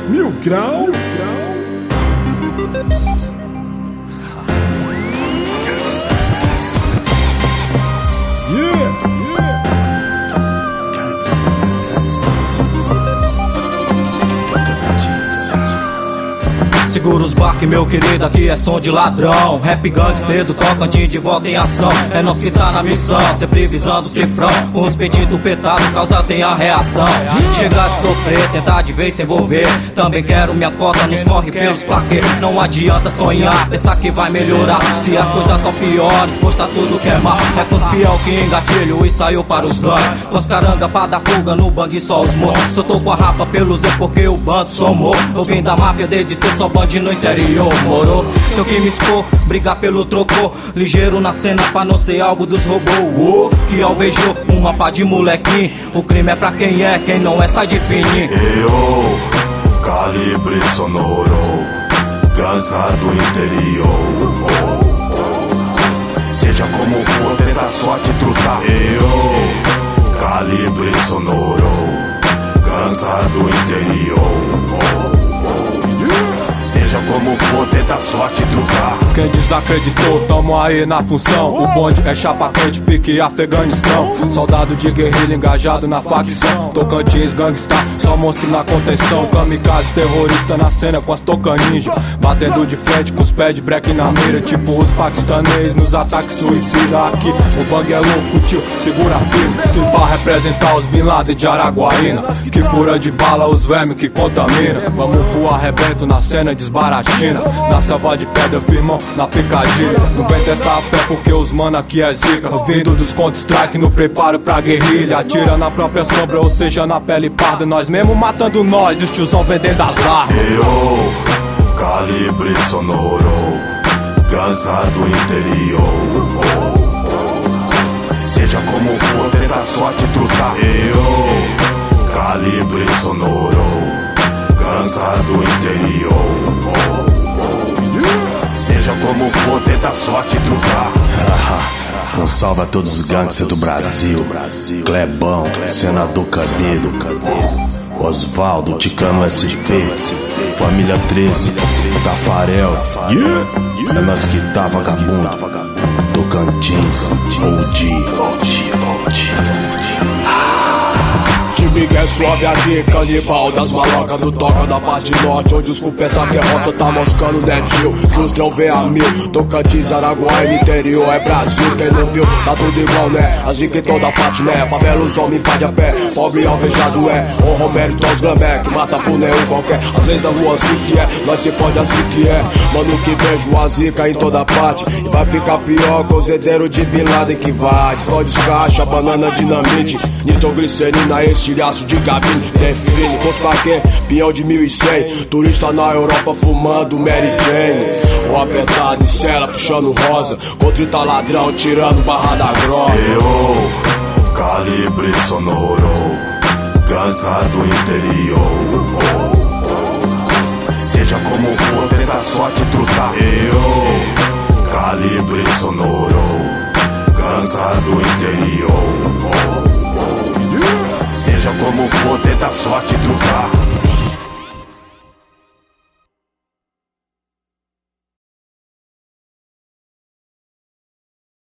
Mil grau. Segura os barcos, meu querido, aqui é som de ladrão. Rap gangster do Tocantins de volta em ação. É nós que tá na missão, sempre visando o cifrão. Com os pedidos petados, causa tem a reação. Chegar de sofrer, tentar de vez se envolver. Também quero minha cota nos corre pelos plaquês. Não adianta sonhar, pensar que vai melhorar. Se as coisas são piores, pois tá tudo queimar. É com os fiel que engatilho e saiu para os ganhos. Com as caranga pra dar fuga no bang só os morros. Se eu tô com a rapa pelo Zé porque o bando somou. Eu vim da máfia desde ser só band no interior, morou. Teu que me expor, brigar pelo trocou. Ligeiro na cena pra não ser algo dos robôs. Que alvejou uma pá de molequinho. O crime é pra quem é, quem não é sai de fininho. Eu, calibre sonoro, ganza do interior. Seja como for, tenta sorte trutar. Eu, calibre sonoro, ganza do interior. Seja como for, tenta sorte trucar. Quem desacreditou, tamo aí na função. O bonde é chapa quente, pique Afeganistão. Soldado de guerrilha engajado na facção. Tocantins gangsta, só monstro na contenção. Kamikaze terrorista na cena com as tocaninja. Batendo de frente com os pés de break na mira. Tipo os paquistanês nos ataques suicida. Aqui o bang é louco, tio, segura firme. Se pra representar os Bin Laden de Araguaína. Que fura de bala os vermes que contamina. Vamos pro arrebento na cena desbaratina. Na selva de pedra firmão, na picadilha. Não vem testar a fé porque os mano aqui é zica. Vindo dos Counter-Strike no preparo pra guerrilha. Atira na própria sombra, ou seja, na pele parda. Nós mesmo matando nós, os tiozão vendendo as armas. Eu, calibre sonoro, ganza do interior. Seja como for, tenta sorte trutar. Eu, calibre sonoro, ganza do interior. Seja como for, tenta sorte trucar. Um salve a todos os gangsters do Brasil. Clebão, Senador Cadedo, Osvaldo, Ticano SP, Família 13, Tafarel. É nós que tá vagabundo. Tocantins, OG. Time que é suave aqui, canibal das malocas do toca da parte norte. Onde os cu pensa que é roça, tá moscando netil. Que os trão vem a mil, Tocantins, Araguaína, interior é Brasil. Quem não viu, tá tudo igual, né? Assim que toda parte, né? Favela os homens invade a pé, pobre alvejado é. O Romero e os Glambé, que mata por nenhum qualquer. Às vezes da rua assim que é, nós se pode assim que é. Mano que vejo a zica em toda parte. E vai ficar pior com os herdeiros de Bin Laden que vai. Explode os caixa, banana, dinamite, nitroglicerina, estilhaço de gabine, define, cospaquê, pinhão de 1100. Turista na Europa fumando Mary Jane. O apertado em cela puxando rosa, com 30 ladrão tirando barra da grossa. Eu, calibre sonoro, ganza do interior. Seja como for, tenta sorte trutar. Eu, calibre sonoro, ganza do interior. Seja como for, tenta sorte trucar.